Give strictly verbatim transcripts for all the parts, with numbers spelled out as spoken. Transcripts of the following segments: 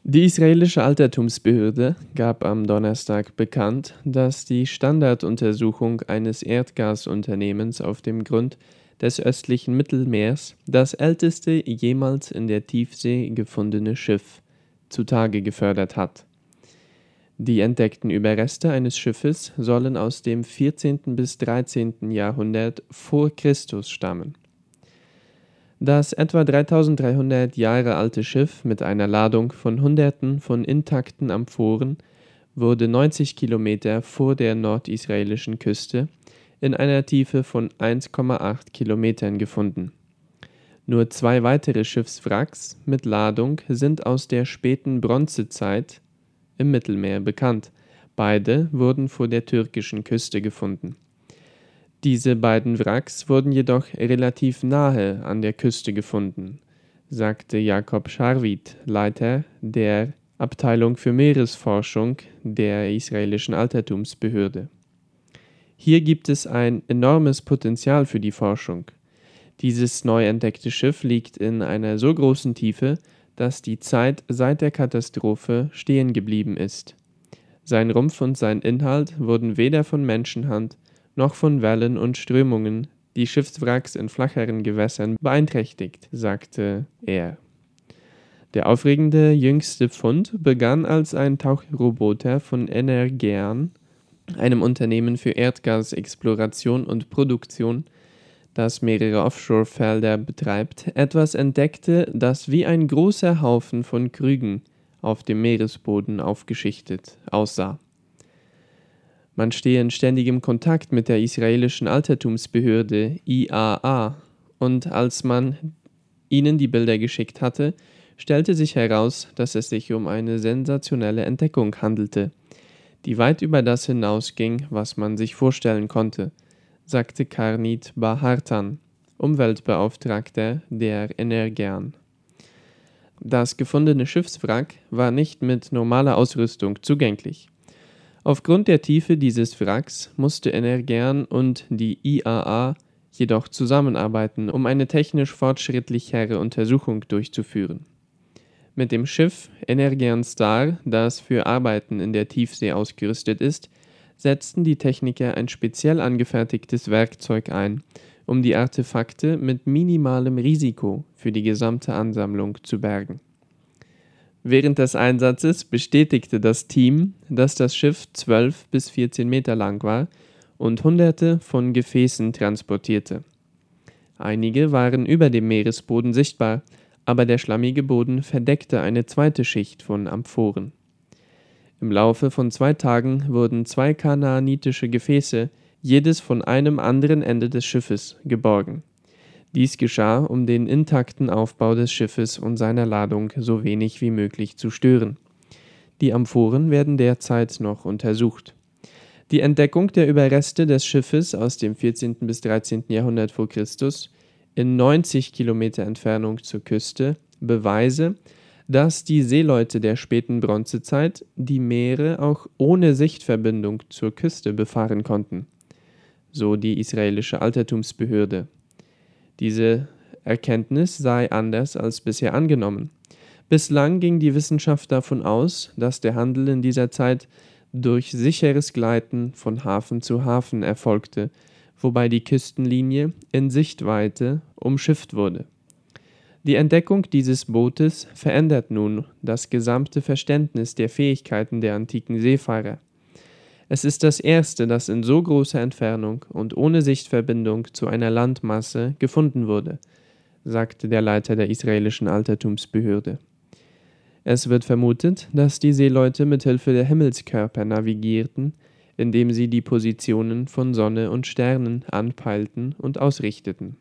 Die israelische Altertumsbehörde gab am Donnerstag bekannt, dass die Standarduntersuchung eines Erdgasunternehmens auf dem Grund des östlichen Mittelmeers das älteste jemals in der Tiefsee gefundene Schiff zutage gefördert hat. Die entdeckten Überreste eines Schiffes sollen aus dem vierzehnten bis dreizehnten Jahrhundert vor Christus stammen. Das etwa dreitausenddreihundert Jahre alte Schiff mit einer Ladung von Hunderten von intakten Amphoren wurde neunzig Kilometer vor der nordisraelischen Küste in einer Tiefe von eins Komma acht Kilometern gefunden. Nur zwei weitere Schiffswracks mit Ladung sind aus der späten Bronzezeit im Mittelmeer bekannt. Beide wurden vor der türkischen Küste gefunden. Diese beiden Wracks wurden jedoch relativ nahe an der Küste gefunden, sagte Jakob Sharvit, Leiter der Abteilung für Meeresforschung der israelischen Altertumsbehörde. Hier gibt es ein enormes Potenzial für die Forschung. Dieses neu entdeckte Schiff liegt in einer so großen Tiefe, dass die Zeit seit der Katastrophe stehen geblieben ist. Sein Rumpf und sein Inhalt wurden weder von Menschenhand noch von Wellen und Strömungen die Schiffswracks in flacheren Gewässern beeinträchtigt, sagte er. Der aufregende jüngste Fund begann, als ein Tauchroboter von Energean, einem Unternehmen für Erdgasexploration und Produktion, das mehrere Offshore-Felder betreibt, etwas entdeckte, das wie ein großer Haufen von Krügen auf dem Meeresboden aufgeschichtet aussah. Man stehe in ständigem Kontakt mit der israelischen Altertumsbehörde I A A und als man ihnen die Bilder geschickt hatte, stellte sich heraus, dass es sich um eine sensationelle Entdeckung handelte, die weit über das hinausging, was man sich vorstellen konnte, sagte Karnit Bahartan, Umweltbeauftragter der Energean. Das gefundene Schiffswrack war nicht mit normaler Ausrüstung zugänglich. Aufgrund der Tiefe dieses Wracks musste Energean und die I A A jedoch zusammenarbeiten, um eine technisch fortschrittlichere Untersuchung durchzuführen. Mit dem Schiff Energean Star, das für Arbeiten in der Tiefsee ausgerüstet ist, setzten die Techniker ein speziell angefertigtes Werkzeug ein, um die Artefakte mit minimalem Risiko für die gesamte Ansammlung zu bergen. Während des Einsatzes bestätigte das Team, dass das Schiff zwölf bis vierzehn Meter lang war und Hunderte von Gefäßen transportierte. Einige waren über dem Meeresboden sichtbar, aber der schlammige Boden verdeckte eine zweite Schicht von Amphoren. Im Laufe von zwei Tagen wurden zwei kanaanitische Gefäße, jedes von einem anderen Ende des Schiffes, geborgen. Dies geschah, um den intakten Aufbau des Schiffes und seiner Ladung so wenig wie möglich zu stören. Die Amphoren werden derzeit noch untersucht. Die Entdeckung der Überreste des Schiffes aus dem vierzehnten bis dreizehnten Jahrhundert vor Christus in neunzig Kilometer Entfernung zur Küste beweise, dass die Seeleute der späten Bronzezeit die Meere auch ohne Sichtverbindung zur Küste befahren konnten, so die israelische Altertumsbehörde. Diese Erkenntnis sei anders als bisher angenommen. Bislang ging die Wissenschaft davon aus, dass der Handel in dieser Zeit durch sicheres Gleiten von Hafen zu Hafen erfolgte, wobei die Küstenlinie in Sichtweite umschifft wurde. Die Entdeckung dieses Bootes verändert nun das gesamte Verständnis der Fähigkeiten der antiken Seefahrer. Es ist das erste, das in so großer Entfernung und ohne Sichtverbindung zu einer Landmasse gefunden wurde, sagte der Leiter der israelischen Altertumsbehörde. Es wird vermutet, dass die Seeleute mit Hilfe der Himmelskörper navigierten, indem sie die Positionen von Sonne und Sternen anpeilten und ausrichteten.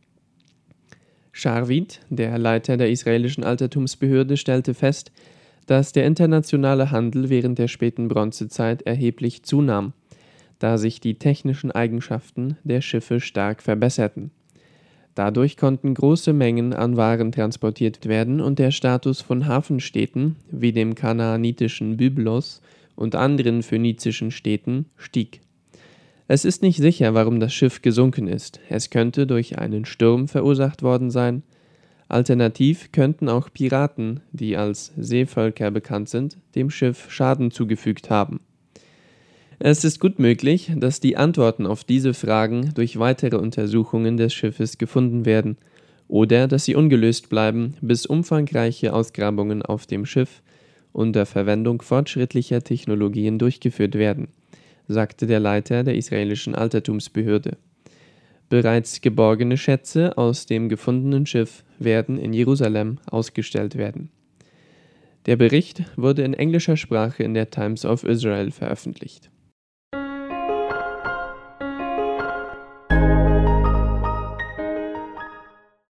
Sharvit, der Leiter der israelischen Altertumsbehörde, stellte fest, dass der internationale Handel während der späten Bronzezeit erheblich zunahm, da sich die technischen Eigenschaften der Schiffe stark verbesserten. Dadurch konnten große Mengen an Waren transportiert werden und der Status von Hafenstädten wie dem kanaanitischen Byblos und anderen phönizischen Städten stieg. Es ist nicht sicher, warum das Schiff gesunken ist. Es könnte durch einen Sturm verursacht worden sein, Alternativ könnten auch Piraten, die als Seevölker bekannt sind, dem Schiff Schaden zugefügt haben. Es ist gut möglich, dass die Antworten auf diese Fragen durch weitere Untersuchungen des Schiffes gefunden werden oder dass sie ungelöst bleiben, bis umfangreiche Ausgrabungen auf dem Schiff unter Verwendung fortschrittlicher Technologien durchgeführt werden, sagte der Leiter der israelischen Altertumsbehörde. Bereits geborgene Schätze aus dem gefundenen Schiff werden in Jerusalem ausgestellt werden. Der Bericht wurde in englischer Sprache in der Times of Israel veröffentlicht.